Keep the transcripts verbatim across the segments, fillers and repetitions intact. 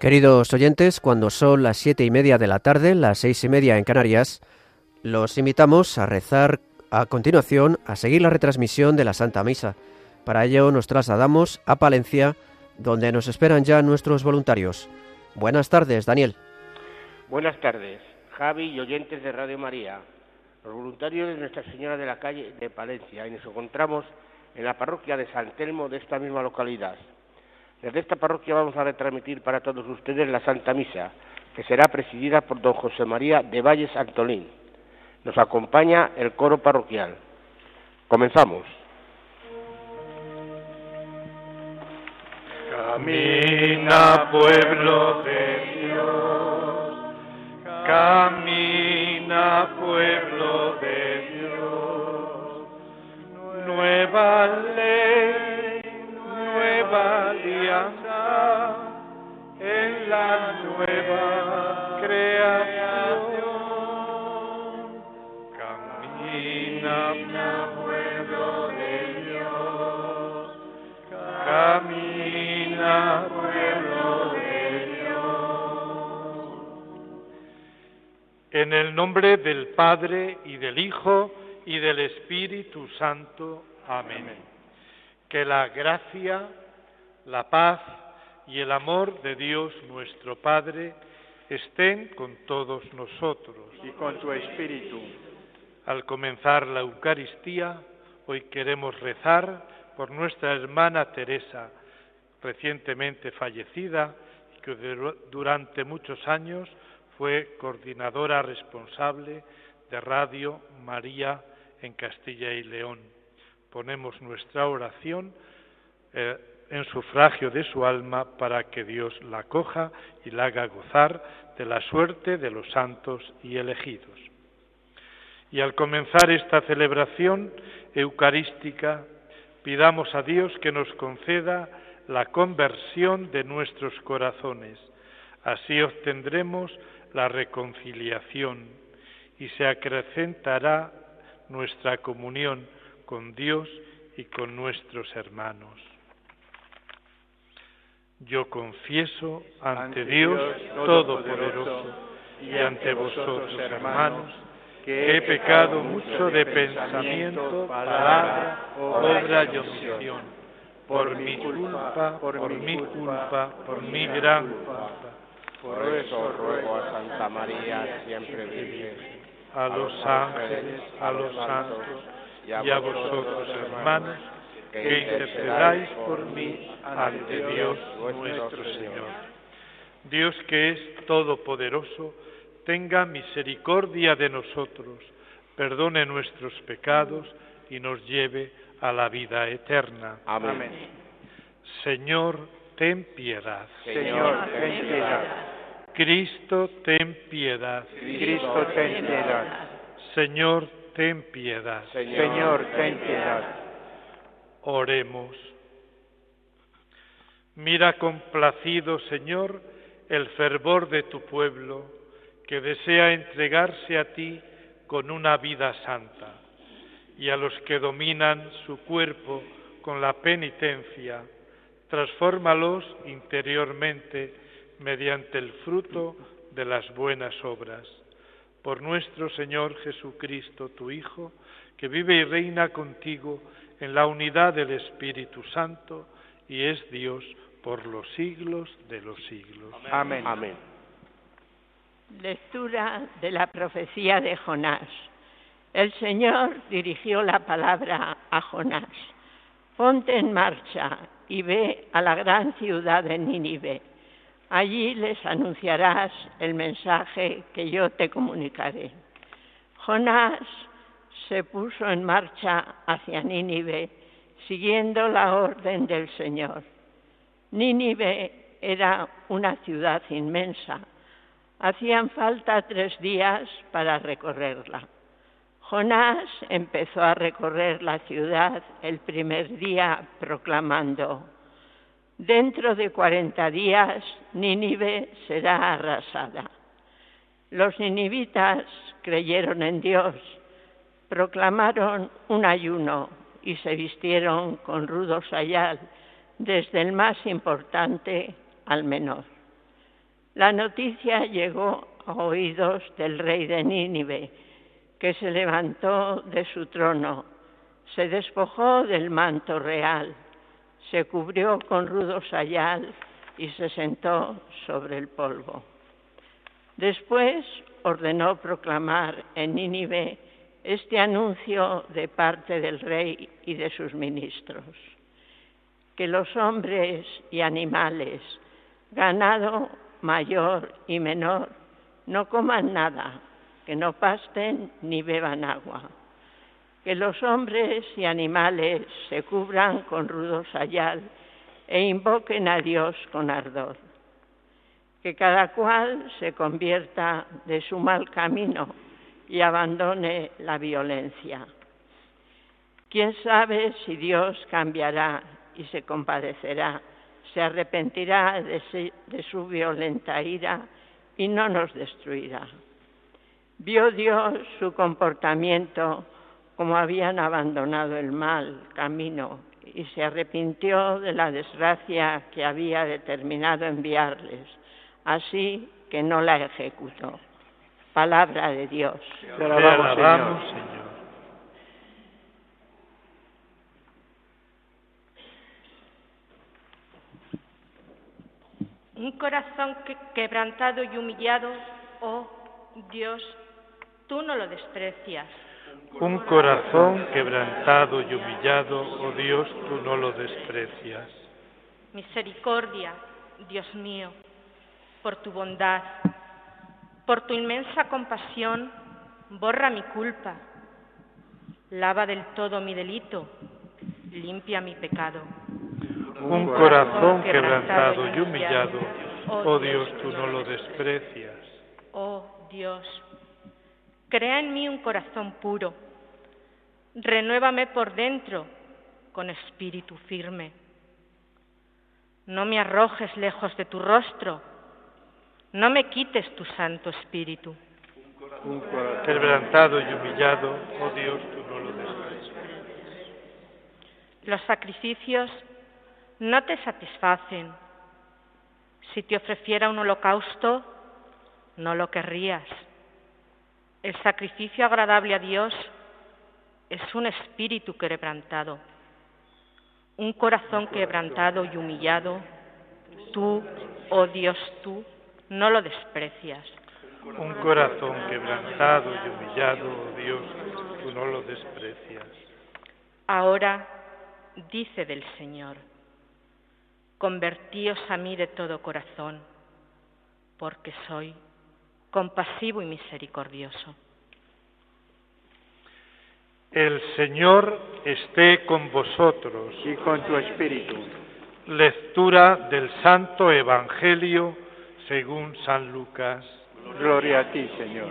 Queridos oyentes, cuando son las siete y media de la tarde, las seis y media en Canarias, los invitamos a rezar a continuación, a seguir la retransmisión de la Santa Misa. Para ello nos trasladamos a Palencia, donde nos esperan ya nuestros voluntarios. Buenas tardes, Daniel. Buenas tardes, Javi y oyentes de Radio María, los voluntarios de Nuestra Señora de la Calle de Palencia, y nos encontramos en la parroquia de San Telmo de esta misma localidad. Desde esta parroquia vamos a retransmitir para todos ustedes la Santa Misa, que será presidida por don José María de Valles Antolín. Nos acompaña el coro parroquial. Comenzamos. Camina, pueblo de Dios, camina, pueblo de Dios, nueva ley, nueva alianza, en la nueva creación. Camina, pueblo de Dios, camina, pueblo de Dios. En el nombre del Padre, y del Hijo, y del Espíritu Santo. Amén. Que la gracia, la paz y el amor de Dios nuestro Padre estén con todos nosotros. Y con tu espíritu. Al comenzar la Eucaristía, hoy queremos rezar por nuestra hermana Teresa, recientemente fallecida, y que durante muchos años fue coordinadora responsable de Radio María en Castilla y León. Ponemos nuestra oración eh, en sufragio de su alma para que Dios la acoja y la haga gozar de la suerte de los santos y elegidos. Y al comenzar esta celebración eucarística, pidamos a Dios que nos conceda la conversión de nuestros corazones. Así obtendremos la reconciliación y se acrecentará nuestra comunión con Dios y con nuestros hermanos. Yo confieso ante, ante Dios Todopoderoso y ante vosotros, hermanos, que he pecado mucho de pensamiento, palabra, obra y omisión, por mi culpa, por mi culpa, por mi gran culpa. Por eso ruego a Santa María, siempre Virgen, a los ángeles, a los santos y a vosotros, hermanos, que intercedáis por mí ante Dios nuestro Señor. Dios, que es todopoderoso, tenga misericordia de nosotros, perdone nuestros pecados y nos lleve a la vida eterna. Amén. Señor, ten piedad. Señor, ten piedad. Cristo, ten piedad. Cristo, ten piedad. Señor, ten piedad. Señor, ten piedad. Oremos. Mira complacido, Señor, el fervor de tu pueblo, que desea entregarse a ti con una vida santa, y a los que dominan su cuerpo con la penitencia, transfórmalos interiormente mediante el fruto de las buenas obras. Por nuestro Señor Jesucristo, tu Hijo, que vive y reina contigo en la unidad del Espíritu Santo, y es Dios por los siglos de los siglos. Amén. Amén. Lectura de la profecía de Jonás. El Señor dirigió la palabra a Jonás. Ponte en marcha y ve a la gran ciudad de Nínive. Allí les anunciarás el mensaje que yo te comunicaré. Jonás se puso en marcha hacia Nínive, siguiendo la orden del Señor. Nínive era una ciudad inmensa. Hacían falta tres días para recorrerla. Jonás empezó a recorrer la ciudad el primer día proclamando: dentro de cuarenta días Nínive será arrasada. Los ninivitas creyeron en Dios, proclamaron un ayuno y se vistieron con rudo sayal, desde el más importante al menor. La noticia llegó a oídos del rey de Nínive, que se levantó de su trono, se despojó del manto real, se cubrió con rudo sayal y se sentó sobre el polvo. Después ordenó proclamar en Nínive este anuncio de parte del rey y de sus ministros: que los hombres y animales, ganado mayor y menor, no coman nada, que no pasten ni beban agua, que los hombres y animales se cubran con rudo sayal e invoquen a Dios con ardor, que cada cual se convierta de su mal camino y abandone la violencia. ¿Quién sabe si Dios cambiará y se compadecerá, se arrepentirá de, si, de su violenta ira y no nos destruirá? Vio Dios su comportamiento, como habían abandonado el mal camino, y se arrepintió de la desgracia que había determinado enviarles, así que no la ejecutó. Palabra de Dios. Te alabamos, Señor. Señor. Un corazón que, quebrantado y humillado, oh Dios, tú no lo desprecias. Un corazón quebrantado y humillado, oh Dios, tú no lo desprecias. Misericordia, Dios mío, por tu bondad, por tu inmensa compasión, borra mi culpa, lava del todo mi delito, limpia mi pecado. Un corazón quebrantado y humillado, oh Dios, tú no lo desprecias. Oh Dios, crea en mí un corazón puro, renuévame por dentro con espíritu firme. No me arrojes lejos de tu rostro, no me quites tu santo espíritu. Un corazón quebrantado y humillado, oh Dios, tú no lo desprecias. Los sacrificios no te satisfacen. Si te ofreciera un holocausto, no lo querrías. El sacrificio agradable a Dios es un espíritu quebrantado, un corazón quebrantado y humillado. Tú, oh Dios, tú no lo desprecias. Un corazón quebrantado y humillado, oh Dios, tú no lo desprecias. Ahora, dice del Señor: convertíos a mí de todo corazón, porque soy compasivo y misericordioso. El Señor esté con vosotros. Y con tu espíritu. Lectura del Santo Evangelio según San Lucas. Gloria a ti, Señor.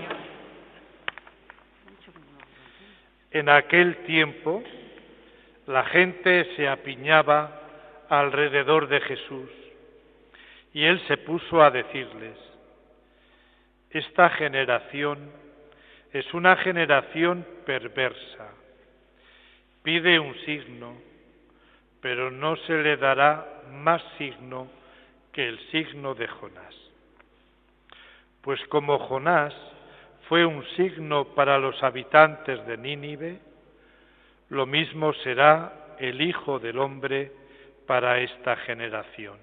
En aquel tiempo, la gente se apiñaba alrededor de Jesús, y él se puso a decirles: esta generación es una generación perversa. Pide un signo, pero no se le dará más signo que el signo de Jonás. Pues como Jonás fue un signo para los habitantes de Nínive, lo mismo será el Hijo del Hombre para esta generación.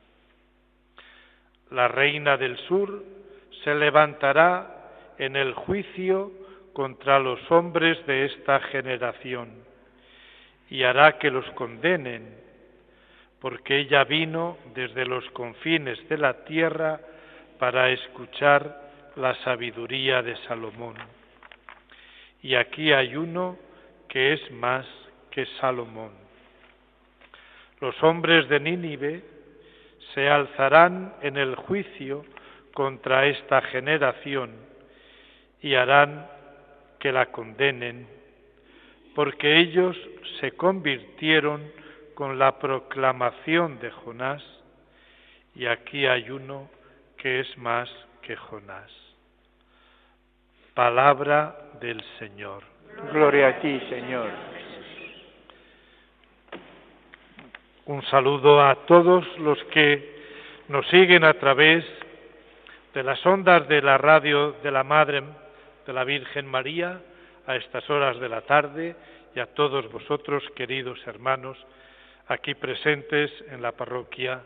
La reina del sur se levantará en el juicio contra los hombres de esta generación y hará que los condenen, porque ella vino desde los confines de la tierra para escuchar la sabiduría de Salomón. Y aquí hay uno que es más que Salomón. Los hombres de Nínive se alzarán en el juicio contra esta generación y harán que la condenen, porque ellos se convirtieron con la proclamación de Jonás, y aquí hay uno que es más que Jonás. Palabra del Señor. Gloria a ti, Señor. Un saludo a todos los que nos siguen a través desde las ondas de la radio de la Madre de la Virgen María a estas horas de la tarde, y a todos vosotros, queridos hermanos, aquí presentes en la parroquia.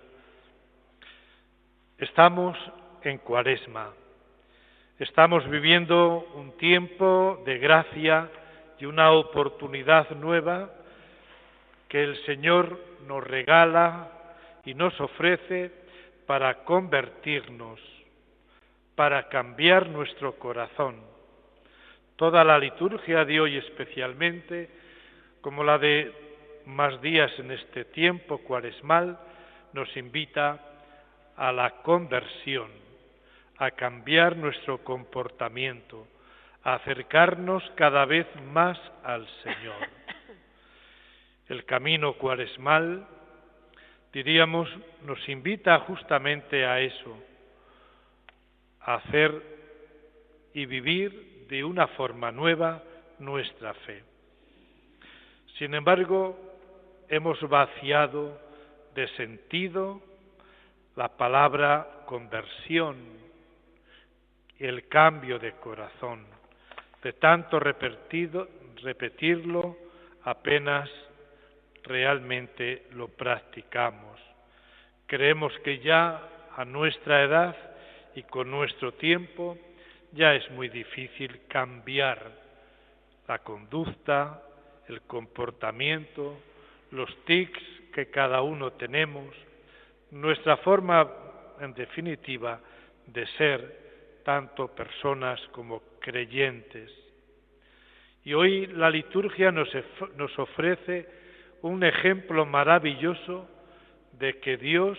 Estamos en Cuaresma, estamos viviendo un tiempo de gracia y una oportunidad nueva que el Señor nos regala y nos ofrece para convertirnos, para cambiar nuestro corazón. Toda la liturgia de hoy especialmente, como la de más días en este tiempo cuaresmal, nos invita a la conversión, a cambiar nuestro comportamiento, a acercarnos cada vez más al Señor. El camino cuaresmal, diríamos, nos invita justamente a eso, a hacer y vivir de una forma nueva nuestra fe. Sin embargo, hemos vaciado de sentido la palabra conversión y el cambio de corazón. De tanto repetido, repetirlo, apenas realmente lo practicamos. Creemos que ya a nuestra edad y con nuestro tiempo ya es muy difícil cambiar la conducta, el comportamiento, los tics que cada uno tenemos, nuestra forma, en definitiva, de ser tanto personas como creyentes. Y hoy la liturgia nos, nos ofrece un ejemplo maravilloso de que Dios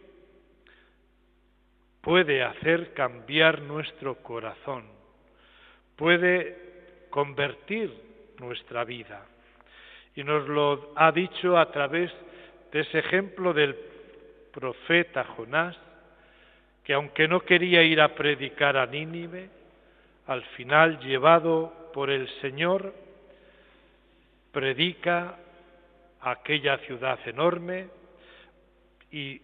puede hacer cambiar nuestro corazón, puede convertir nuestra vida. Y nos lo ha dicho a través de ese ejemplo del profeta Jonás, que aunque no quería ir a predicar a Nínive, al final, llevado por el Señor, predica a aquella ciudad enorme y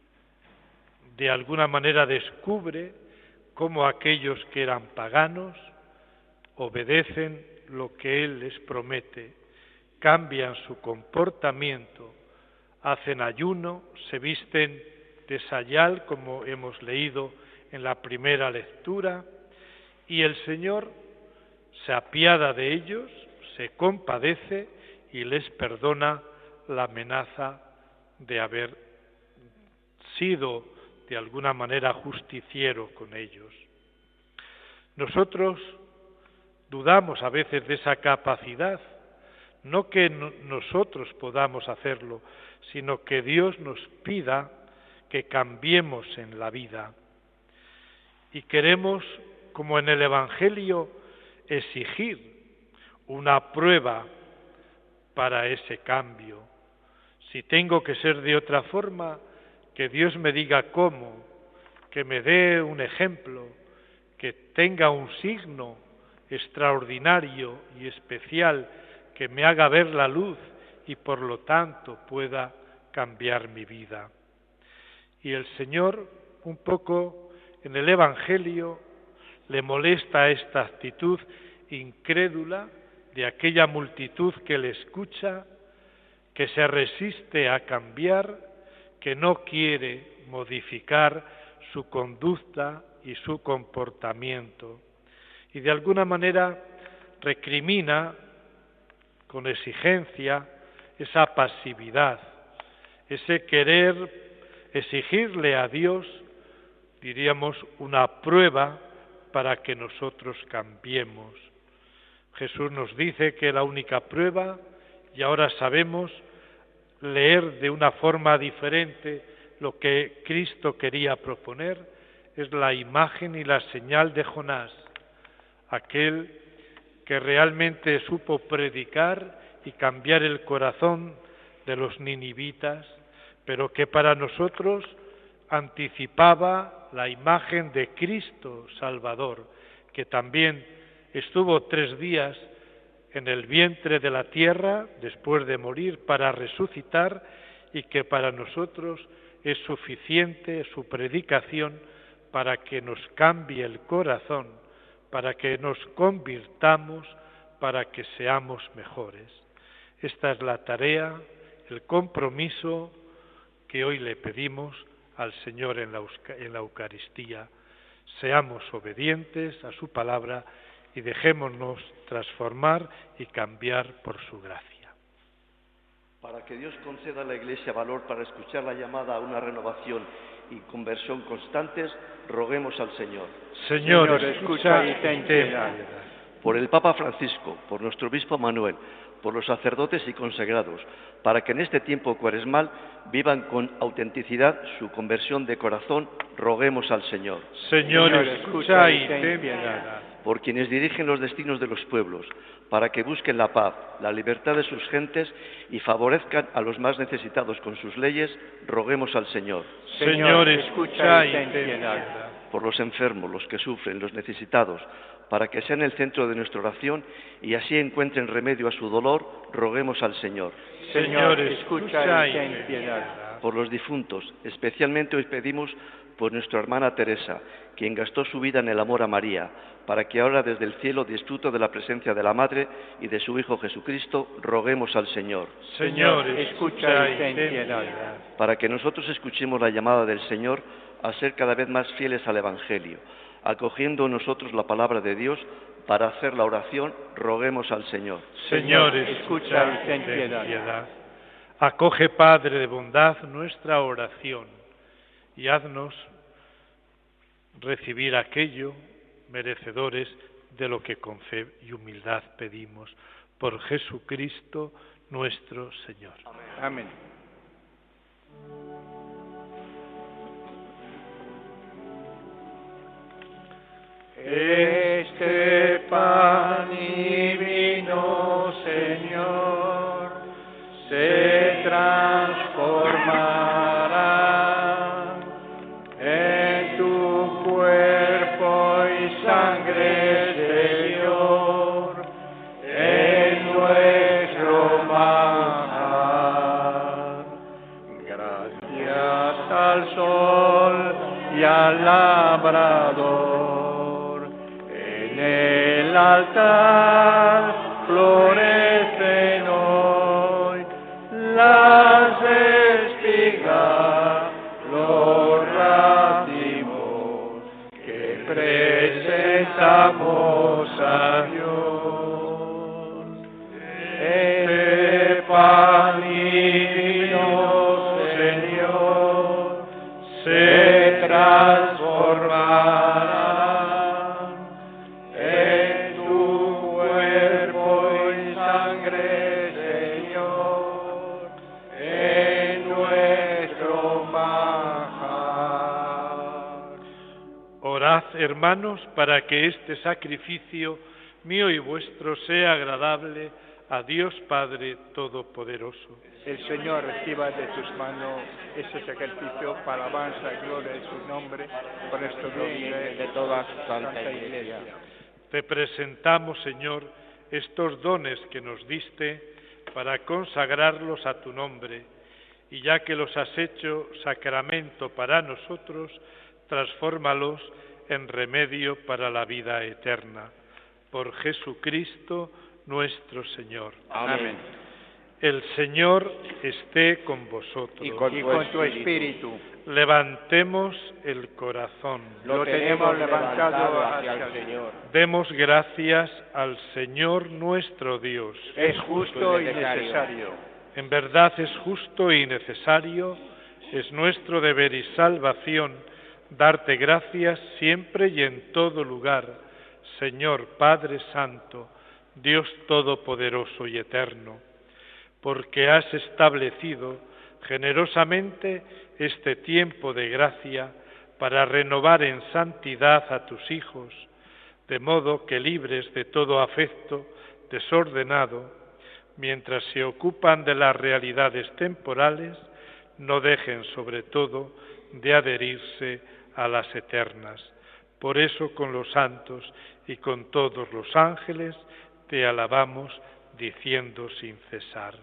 de alguna manera descubre cómo aquellos que eran paganos obedecen lo que Él les promete, cambian su comportamiento, hacen ayuno, se visten de sayal, como hemos leído en la primera lectura, y el Señor se apiada de ellos, se compadece y les perdona la amenaza de haber sido de alguna manera justiciero con ellos. Nosotros dudamos a veces de esa capacidad, no que no, nosotros podamos hacerlo, sino que Dios nos pida que cambiemos en la vida. Y queremos, como en el Evangelio, exigir una prueba para ese cambio. Si tengo que ser de otra forma, que Dios me diga cómo, que me dé un ejemplo, que tenga un signo extraordinario y especial que me haga ver la luz y por lo tanto pueda cambiar mi vida. Y el Señor, un poco en el Evangelio, le molesta esta actitud incrédula de aquella multitud que le escucha, que se resiste a cambiar, que no quiere modificar su conducta y su comportamiento. Y de alguna manera recrimina con exigencia esa pasividad, ese querer exigirle a Dios, diríamos, una prueba para que nosotros cambiemos. Jesús nos dice que la única prueba, y ahora sabemos leer de una forma diferente lo que Cristo quería proponer, es la imagen y la señal de Jonás, aquel que realmente supo predicar y cambiar el corazón de los ninivitas, pero que para nosotros anticipaba la imagen de Cristo Salvador, que también estuvo tres días en el vientre de la tierra después de morir para resucitar y que para nosotros es suficiente su predicación para que nos cambie el corazón, para que nos convirtamos, para que seamos mejores. Esta es la tarea, el compromiso que hoy le pedimos al Señor en la, en la Eucaristía. Seamos obedientes a su palabra y dejémonos transformar y cambiar por su gracia. Para que Dios conceda a la Iglesia valor para escuchar la llamada a una renovación y conversión constantes, roguemos al Señor. Señor, Señor, escucha y ten piedad. piedad. Por el Papa Francisco, por nuestro obispo Manuel, por los sacerdotes y consagrados, para que en este tiempo cuaresmal vivan con autenticidad su conversión de corazón, roguemos al Señor. Señor, Señor, escucha y ten ten piedad. piedad. Por quienes dirigen los destinos de los pueblos, para que busquen la paz, la libertad de sus gentes y favorezcan a los más necesitados con sus leyes, roguemos al Señor. Señor, escucha y ten piedad. piedad. Por los enfermos, los que sufren, los necesitados, para que sean el centro de nuestra oración y así encuentren remedio a su dolor, roguemos al Señor. Señor, escucha y ten ten piedad. Por los difuntos, especialmente hoy pedimos por nuestra hermana Teresa, quien gastó su vida en el amor a María, para que ahora desde el cielo disfrute de la presencia de la Madre y de su Hijo Jesucristo, roguemos al Señor. Señor, escucha y ten piedad. Para que nosotros escuchemos la llamada del Señor a ser cada vez más fieles al Evangelio, acogiendo nosotros la palabra de Dios para hacer la oración, roguemos al Señor. Señor, escucha y ten piedad. Acoge, Padre de bondad, nuestra oración y haznos recibir aquello merecedores de lo que con fe y humildad pedimos. Por Jesucristo nuestro Señor. Amén. Este pan y vino, Señor, se transformará en tu cuerpo y sangre, Señor, en nuestro manjar. Gracias al sol y al labrador, en el altar florecen hoy las espigas, los racimos que presentamos a Dios. Este pan y vino, Señor, se transformará en tu cuerpo y sangre, Señor, en nuestro manjar. Orad, hermanos, para que este sacrificio mío y vuestro sea agradable a Dios Padre Todopoderoso. El Señor reciba de tus manos ese sacrificio para alabanza y gloria de su nombre, por nuestro bien de toda su santa Iglesia. Te presentamos, Señor, estos dones que nos diste para consagrarlos a tu nombre, y ya que los has hecho sacramento para nosotros, transfórmalos en remedio para la vida eterna. Por Jesucristo nuestro Señor. Amén. El Señor esté con vosotros. Y con, y con tu espíritu. Levantemos el corazón. Lo tenemos levantado hacia el Señor. Demos gracias al Señor nuestro Dios. Es justo y necesario. En verdad es justo y necesario, es nuestro deber y salvación darte gracias siempre y en todo lugar, Señor Padre Santo, Dios Todopoderoso y Eterno, porque has establecido generosamente este tiempo de gracia para renovar en santidad a tus hijos, de modo que libres de todo afecto desordenado, mientras se ocupan de las realidades temporales, no dejen sobre todo de adherirse a las eternas. Por eso con los santos y con todos los ángeles te alabamos diciendo sin cesar: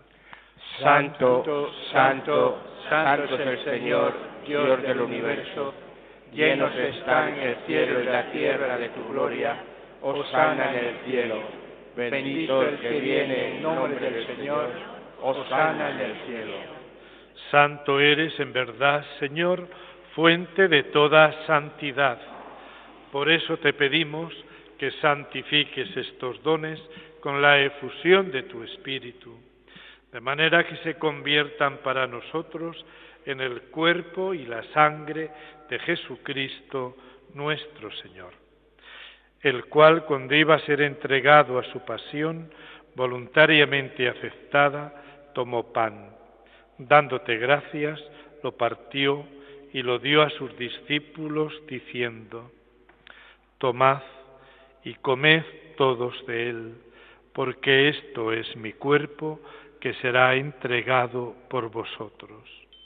Santo, santo, santo es el Señor, Dios del universo. llenos están el cielo y la tierra de tu gloria, hosana en el cielo. Bendito el que viene en nombre del Señor, hosana en el cielo. Santo eres en verdad, Señor, fuente de toda santidad. Por eso te pedimos que santifiques estos dones con la efusión de tu Espíritu, de manera que se conviertan para nosotros en el cuerpo y la sangre de Jesucristo nuestro Señor, el cual, cuando iba a ser entregado a su pasión, voluntariamente aceptada, tomó pan, dándote gracias, lo partió y lo dio a sus discípulos, diciendo: tomad y comed todos de él, porque esto es mi cuerpo que será entregado por vosotros.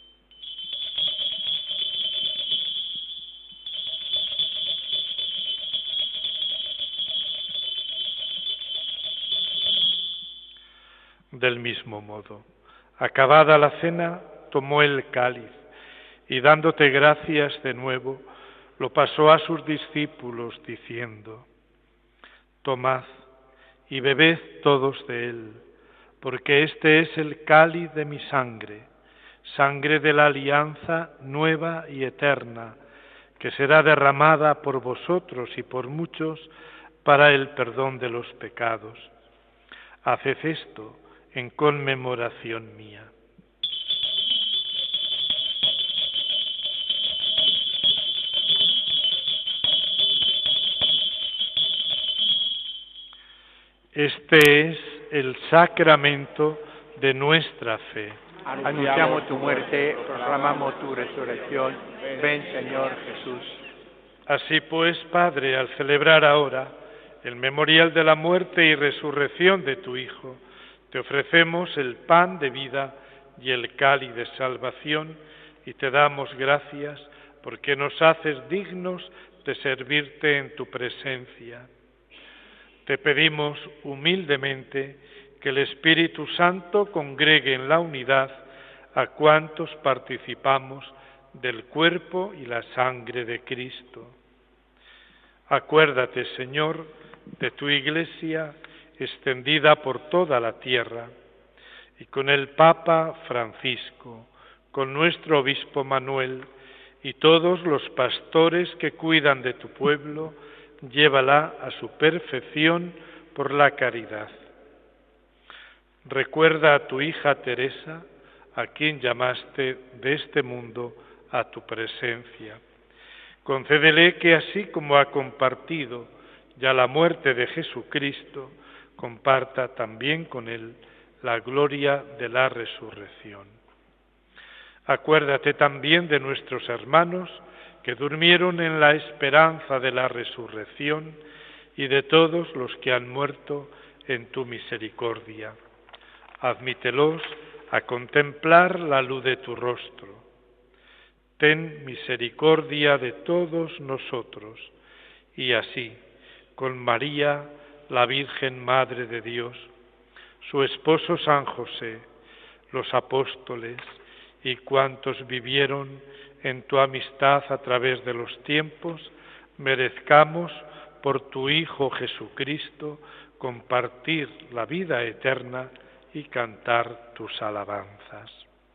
Del mismo modo, acabada la cena, tomó el cáliz y, dándote gracias de nuevo, lo pasó a sus discípulos, diciendo: tomad y bebed todos de él, porque este es el cáliz de mi sangre, sangre de la alianza nueva y eterna, que será derramada por vosotros y por muchos para el perdón de los pecados. Haced esto en conmemoración mía. Este es el sacramento de nuestra fe. Anunciamos tu muerte, proclamamos tu resurrección. Ven, Señor Jesús. Así pues, Padre, al celebrar ahora el memorial de la muerte y resurrección de tu Hijo, te ofrecemos el pan de vida y el cáliz de salvación, y te damos gracias porque nos haces dignos de servirte en tu presencia. Te pedimos humildemente que el Espíritu Santo congregue en la unidad a cuantos participamos del cuerpo y la sangre de Cristo. Acuérdate, Señor, de tu Iglesia extendida por toda la tierra, y con el Papa Francisco, con nuestro Obispo Manuel y todos los pastores que cuidan de tu pueblo, llévala a su perfección por la caridad. Recuerda a tu hija Teresa, a quien llamaste de este mundo a tu presencia. Concédele que así como ha compartido ya la muerte de Jesucristo, comparta también con él la gloria de la resurrección. Acuérdate también de nuestros hermanos que durmieron en la esperanza de la resurrección y de todos los que han muerto en tu misericordia. Admítelos a contemplar la luz de tu rostro. Ten misericordia de todos nosotros, y así, con María, la Virgen Madre de Dios, su esposo San José, los apóstoles y cuantos vivieron en tu amistad a través de los tiempos, merezcamos por tu Hijo Jesucristo compartir la vida eterna y cantar tus alabanzas.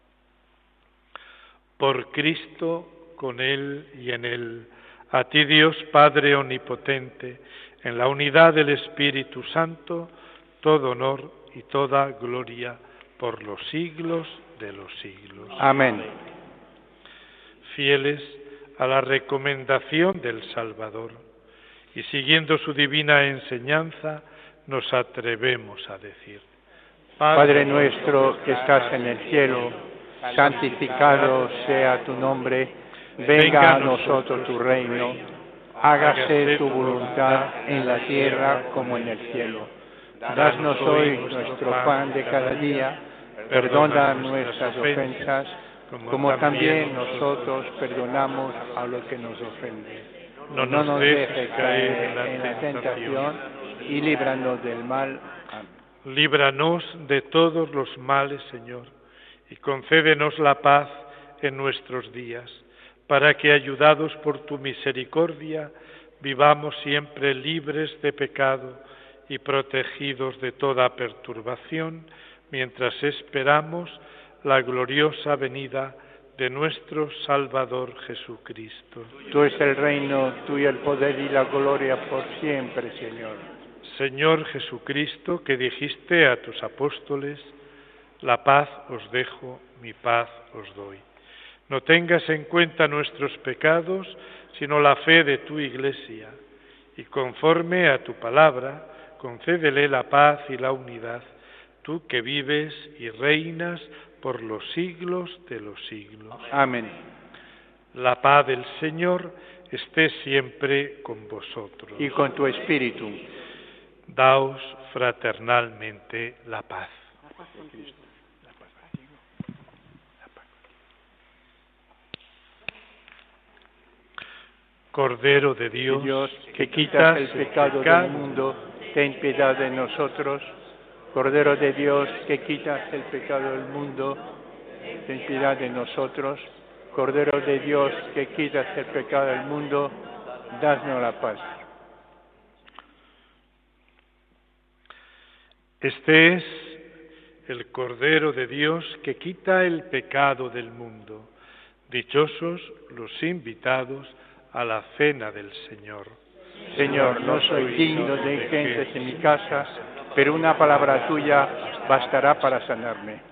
Por Cristo, con Él y en Él, a ti Dios Padre Omnipotente, en la unidad del Espíritu Santo, todo honor y toda gloria por los siglos de los siglos. Amén. Fieles a la recomendación del Salvador y siguiendo su divina enseñanza, nos atrevemos a decir: Padre nuestro que estás en el cielo, santificado sea tu nombre, venga a nosotros tu reino, hágase tu voluntad en la tierra como en el cielo. Danos hoy nuestro pan de cada día, perdona nuestras ofensas, como también nosotros perdonamos a los que nos ofenden. No nos dejes caer en la tentación y líbranos del mal. Amén. Líbranos de todos los males, Señor, y concédenos la paz en nuestros días, para que, ayudados por tu misericordia, vivamos siempre libres de pecado y protegidos de toda perturbación, mientras esperamos la gloriosa venida de nuestro Salvador Jesucristo. Tú es el reino, tuyo el poder y la gloria por siempre, Señor. Señor Jesucristo, que dijiste a tus apóstoles, la paz os dejo, mi paz os doy. No tengas en cuenta nuestros pecados, sino la fe de tu Iglesia, y conforme a tu palabra, concédele la paz y la unidad, tú que vives y reinas por los siglos de los siglos. Amén. La paz del Señor esté siempre con vosotros. Y con tu espíritu. Daos fraternalmente la paz. Cordero de Dios, Dios, que quitas el pecado del mundo, ten piedad de nosotros. Cordero de Dios, que quitas el pecado del mundo, ten piedad de nosotros. Cordero de Dios, que quitas el pecado del mundo, dadnos la paz. Este es el Cordero de Dios que quita el pecado del mundo. Dichosos los invitados a la cena del Señor. Señor, no soy digno de que entres en mi casa, pero una palabra tuya bastará para sanarme.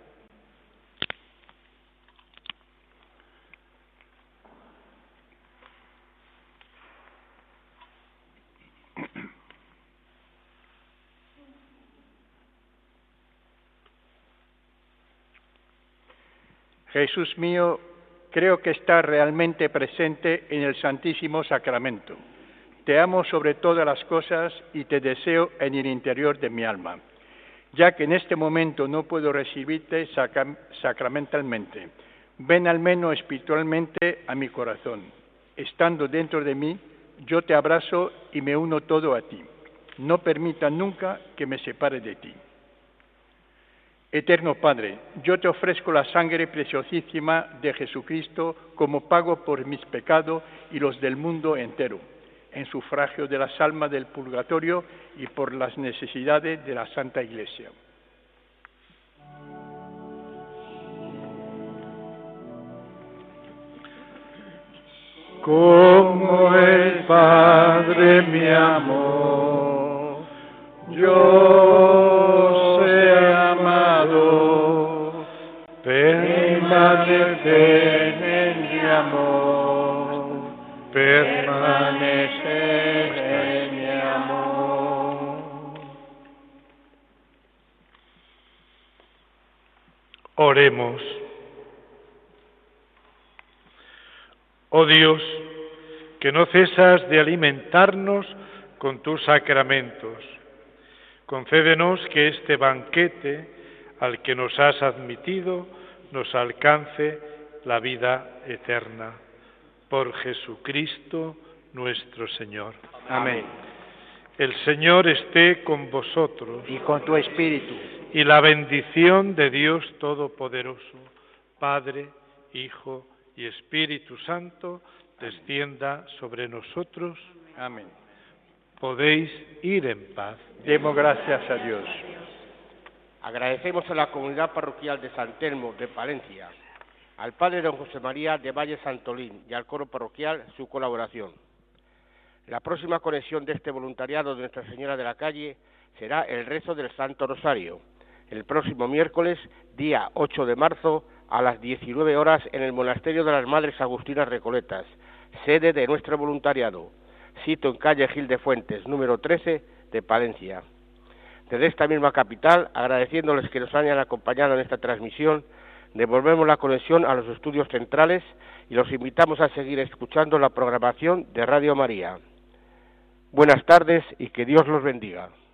Jesús mío, creo que estás realmente presente en el Santísimo Sacramento. Te amo sobre todas las cosas y te deseo en el interior de mi alma, ya que en este momento no puedo recibirte sacra- sacramentalmente. Ven al menos espiritualmente a mi corazón. Estando dentro de mí, yo te abrazo y me uno todo a ti. No permita nunca que me separe de ti. Eterno Padre, yo te ofrezco la sangre preciosísima de Jesucristo como pago por mis pecados y los del mundo entero, en sufragio de las almas del purgatorio y por las necesidades de la Santa Iglesia. Como el Padre me amó, yo he amado, permanecer en mi amor, permanecer en mi amor. Oremos. Oh Dios, que no cesas de alimentarnos con tus sacramentos, concédenos que este banquete al que nos has admitido nos alcance la vida eterna. Por Jesucristo nuestro Señor. Amén. El Señor esté con vosotros. Y con tu espíritu. Y la bendición de Dios Todopoderoso, Padre, Hijo y Espíritu Santo, descienda sobre nosotros. Amén. Podéis ir en paz. Demos gracias a Dios. Agradecemos a la comunidad parroquial de San Telmo de Palencia, al padre don José María de Valle Santolín y al coro parroquial su colaboración. La próxima conexión de este voluntariado de Nuestra Señora de la Calle será el rezo del Santo Rosario, el próximo miércoles, día ocho de marzo, a las diecinueve horas en el Monasterio de las Madres Agustinas Recoletas, sede de nuestro voluntariado, sito en calle Gil de Fuentes, número trece, de Palencia. Desde esta misma capital, agradeciéndoles que nos hayan acompañado en esta transmisión, devolvemos la conexión a los estudios centrales y los invitamos a seguir escuchando la programación de Radio María. Buenas tardes y que Dios los bendiga.